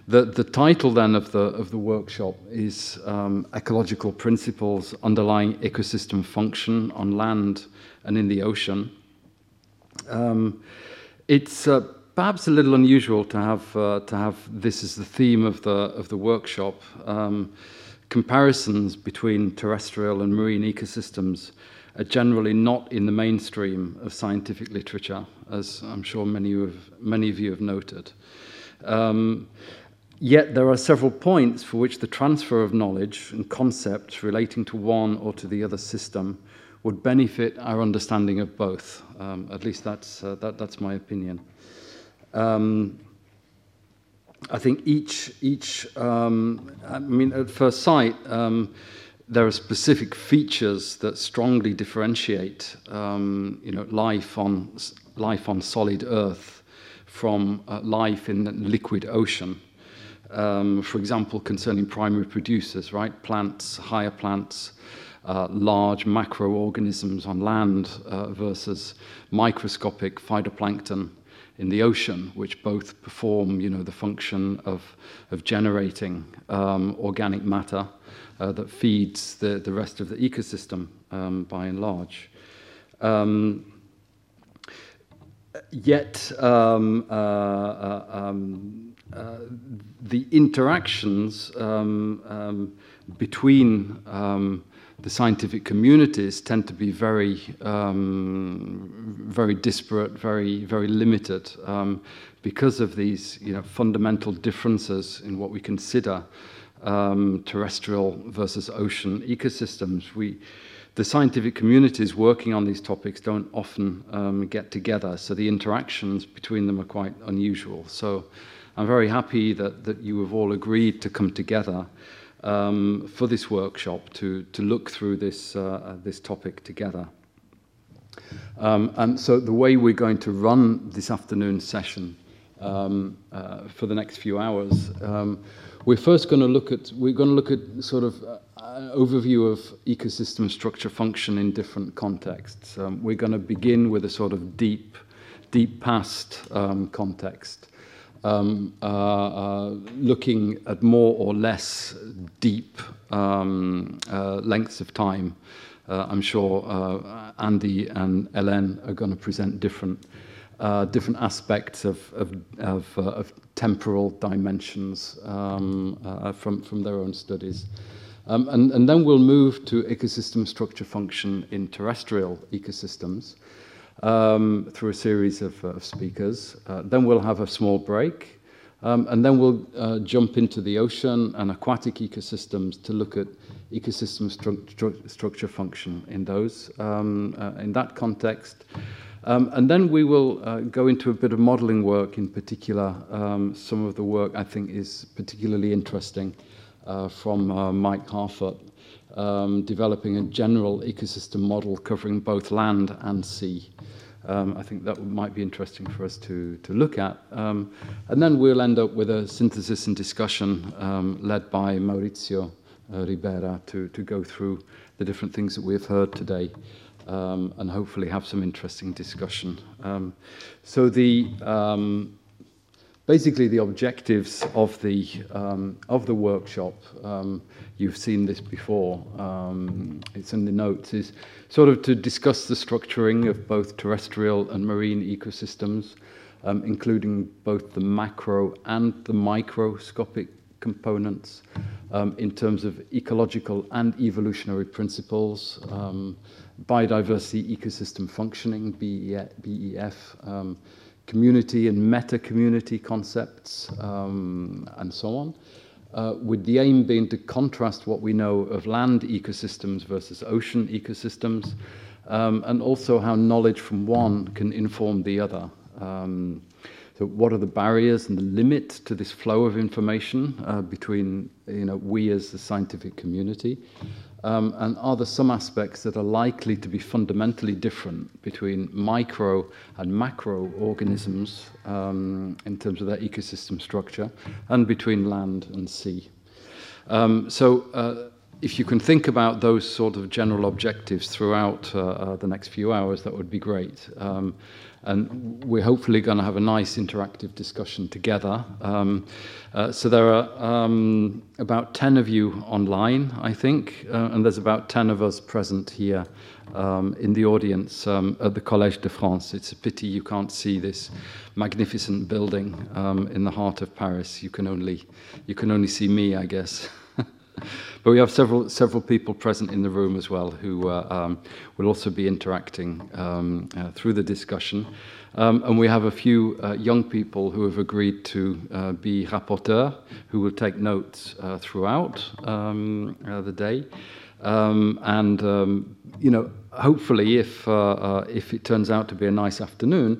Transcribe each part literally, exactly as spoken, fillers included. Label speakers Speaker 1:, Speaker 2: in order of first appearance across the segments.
Speaker 1: the, the title then of the, of the workshop is um, Ecological Principles Underlying Ecosystem Function on Land and in the Ocean. Um, it's uh, perhaps a little unusual to have, uh, to have this as the theme of the, of the workshop. Um, comparisons between terrestrial and marine ecosystems are generally not in the mainstream of scientific literature, as I'm sure many of, many of you have noted. Um, yet there are several points for which the transfer of knowledge and concepts relating to one or to the other system would benefit our understanding of both. Um, at least that's, uh, that, that's my opinion. Um, I think each, each um, I mean, at first sight, um, there are specific features that strongly differentiate, um, you know, life on life on solid Earth from uh, life in the liquid ocean. Um, for example, concerning primary producers, right? Plants, higher plants, uh, large macroorganisms on land uh, versus microscopic phytoplankton in the ocean, which both perform, you know, the function of of generating um, organic matter uh, that feeds the the rest of the ecosystem, um, by and large. Um, yet, um, uh, uh, um, uh, the interactions um, um, between um, the scientific communities tend to be very, um, very disparate, very, very limited, um, because of these, you know, fundamental differences in what we consider um, terrestrial versus ocean ecosystems. We, the scientific communities working on these topics don't often um, get together, so the interactions between them are quite unusual. So I'm very happy that, that you have all agreed to come together Um, for this workshop to, to look through this, uh, this topic together. Um, and so the way we're going to run this afternoon session um, uh, for the next few hours, um, we're first going to look at, we're going to look at sort of uh, an overview of ecosystem structure function in different contexts. Um, we're going to begin with a sort of deep, deep past um, context. Um, uh, uh, looking at more or less deep um, uh, lengths of time. Uh, I'm sure uh, Andy and Hélène are going to present different uh, different aspects of of, of, uh, of temporal dimensions um, uh, from from their own studies, um, and and then we'll move to ecosystem structure function in terrestrial ecosystems. Um, through a series of, uh, of speakers. Uh, then we'll have a small break, um, and then we'll uh, jump into the ocean and aquatic ecosystems to look at ecosystem stru stru structure function in those, um, uh, in that context. Um, and then we will uh, go into a bit of modeling work, in particular. Um, some of the work I think is particularly interesting uh, from uh, Mike Harfoot, Um, developing a general ecosystem model covering both land and sea. Um, I think that might be interesting for us to, to look at. Um, and then we'll end up with a synthesis and discussion um, led by Maurizio uh, Ribera to, to go through the different things that we've heard today, um, and hopefully have some interesting discussion. Um, so the um, basically the objectives of the um, of the workshop, um, you've seen this before, um, it's in the notes, is sort of to discuss the structuring of both terrestrial and marine ecosystems, um, including both the macro and the microscopic components, um, in terms of ecological and evolutionary principles, um, biodiversity ecosystem functioning, B E F, um, community and meta-community concepts, um, and so on, uh, with the aim being to contrast what we know of land ecosystems versus ocean ecosystems, um, and also how knowledge from one can inform the other. Um, so what are the barriers and the limit to this flow of information uh, between, you know, we as the scientific community? Um, and are there some aspects that are likely to be fundamentally different between micro and macro organisms um, in terms of their ecosystem structure, and between land and sea? Um, so uh, if you can think about those sort of general objectives throughout uh, uh, the next few hours, that would be great. Um, and we're hopefully going to have a nice interactive discussion together. Um, uh, so there are um, about ten of you online, I think, uh, and there's about ten of us present here um, in the audience um, at the Collège de France. It's a pity you can't see this magnificent building um, in the heart of Paris. You can only, you can only see me, I guess. But we have several several people present in the room as well who uh, um, will also be interacting um, uh, through the discussion. Um, and we have a few uh, young people who have agreed to uh, be rapporteur, who will take notes uh, throughout um, uh, the day. Um, and, um, you know, hopefully if, uh, uh, if it turns out to be a nice afternoon,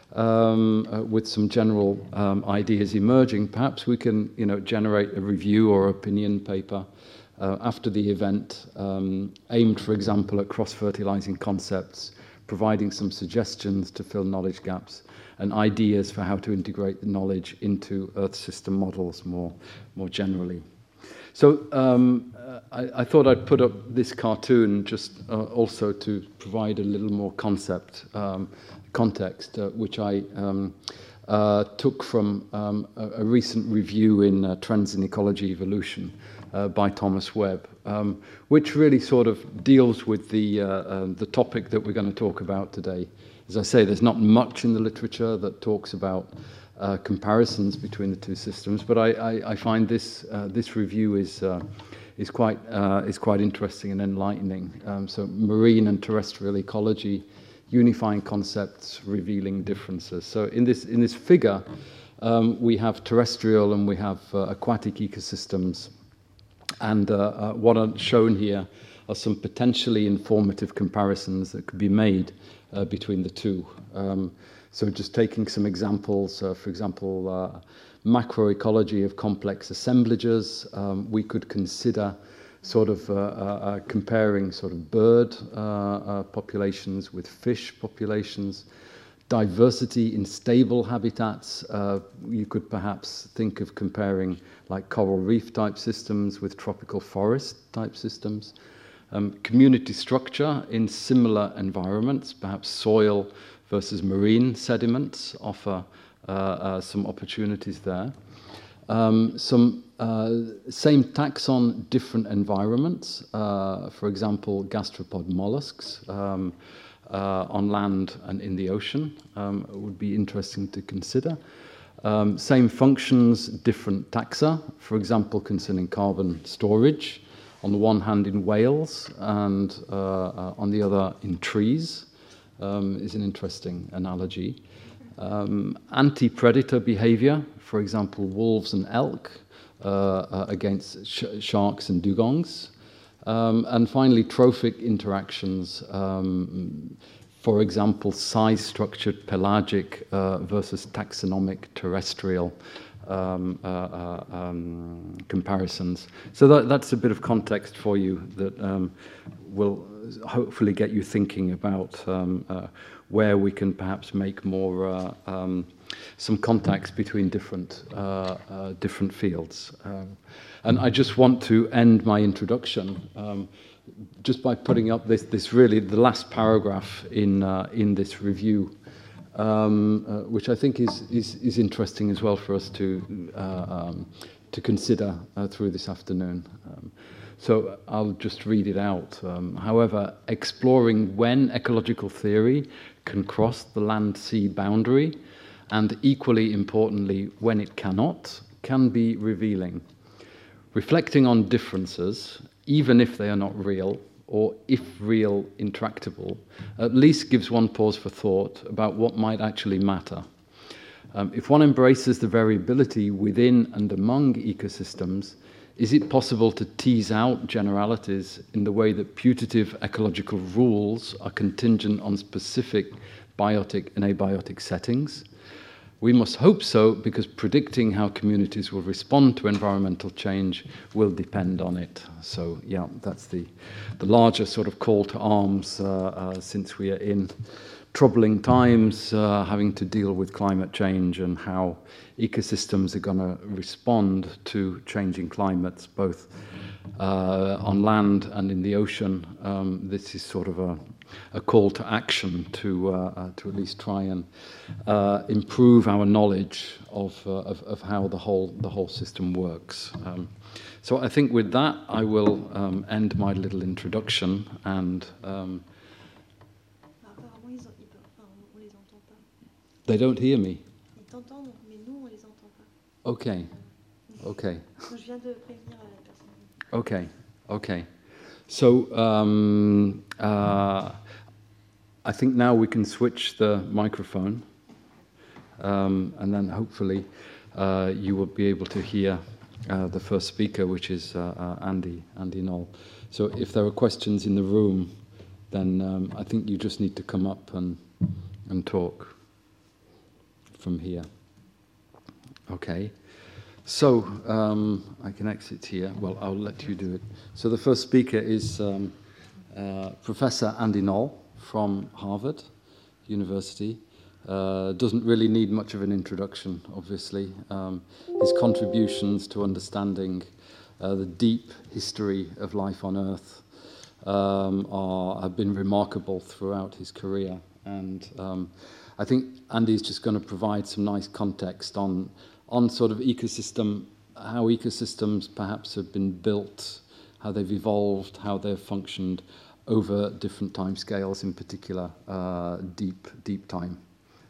Speaker 1: Um, uh, with some general um, ideas emerging, perhaps we can, you know, generate a review or opinion paper uh, after the event, um, aimed, for example, at cross-fertilizing concepts, providing some suggestions to fill knowledge gaps, and ideas for how to integrate the knowledge into Earth system models more, more generally. So um, I, I thought I'd put up this cartoon just uh, also to provide a little more concept. Um, context, uh, which I um, uh, took from um, a, a recent review in uh, Trends in Ecology Evolution uh, by Thomas Webb, um, which really sort of deals with the, uh, uh, the topic that we're going to talk about today. As I say, there's not much in the literature that talks about uh, comparisons between the two systems, but I, I, I find this, uh, this review is, uh, is, quite, uh, is quite interesting and enlightening. Um, so marine and terrestrial ecology, unifying concepts, revealing differences. So in this in this figure, um, we have terrestrial and we have uh, aquatic ecosystems, and uh, uh, what are shown here are some potentially informative comparisons that could be made uh, between the two. Um, so just taking some examples, uh, for example, uh, macroecology of complex assemblages, um, we could consider sort of uh, uh, comparing sort of bird uh, uh, populations with fish populations, diversity in stable habitats. Uh, you could perhaps think of comparing like coral reef type systems with tropical forest type systems. Um, community structure in similar environments, perhaps soil versus marine sediments offer uh, uh, some opportunities there. Um, some uh, same taxon, different environments. Uh, for example, gastropod mollusks um, uh, on land and in the ocean um, would be interesting to consider. Um, same functions, different taxa. For example, concerning carbon storage, on the one hand in whales and uh, uh, on the other in trees, um, is an interesting analogy. Um, anti-predator behavior, for example, wolves and elk uh, uh, against sh sharks and dugongs. Um, and finally, trophic interactions, um, for example, size-structured pelagic uh, versus taxonomic terrestrial um, uh, uh, um, comparisons. So that, that's a bit of context for you that um, will hopefully get you thinking about um, uh, where we can perhaps make more uh, um, some contacts between different uh, uh, different fields. Um, and I just want to end my introduction um, just by putting up this this really the last paragraph in uh, in this review, um, uh, which I think is, is is interesting as well for us to uh, um, to consider uh, through this afternoon. Um, So I'll just read it out. Um, however, exploring when ecological theory can cross the land-sea boundary, and equally importantly, when it cannot, can be revealing. Reflecting on differences, even if they are not real, or if real, intractable, at least gives one pause for thought about what might actually matter. Um, if one embraces the variability within and among ecosystems, is it possible to tease out generalities in the way that putative ecological rules are contingent on specific biotic and abiotic settings? We must hope so, because predicting how communities will respond to environmental change will depend on it. So, yeah, that's the, the larger sort of call to arms uh, uh, since we are in troubling times, uh, having to deal with climate change and how ecosystems are going to respond to changing climates, both uh, on land and in the ocean, um, this is sort of a, a call to action to uh, uh, to at least try and uh, improve our knowledge of, uh, of of how the whole the whole system works. Um, so I think with that I will um, end my little introduction and. Um, They don't hear me.
Speaker 2: Ils t'entendent, mais nous on les entend pas.
Speaker 1: Okay, okay.
Speaker 2: Je viens de prévenir la personne.
Speaker 1: Okay, okay. So um, uh, I think now we can switch the microphone, um, and then hopefully uh, you will be able to hear uh, the first speaker, which is uh, uh, Andy, Andy Knoll. So if there are questions in the room, then um, I think you just need to come up and and talk from here. Okay. So, um, I can exit here. Well, I'll let you do it. So the first speaker is um, uh, Professor Andy Knoll from Harvard University. Uh, doesn't really need much of an introduction, obviously. Um, his contributions to understanding uh, the deep history of life on Earth um, are, have been remarkable throughout his career. And um, I think Andy's just going to provide some nice context on on sort of ecosystem, how ecosystems perhaps have been built, how they've evolved, how they've functioned over different time scales, in particular uh, deep, deep time.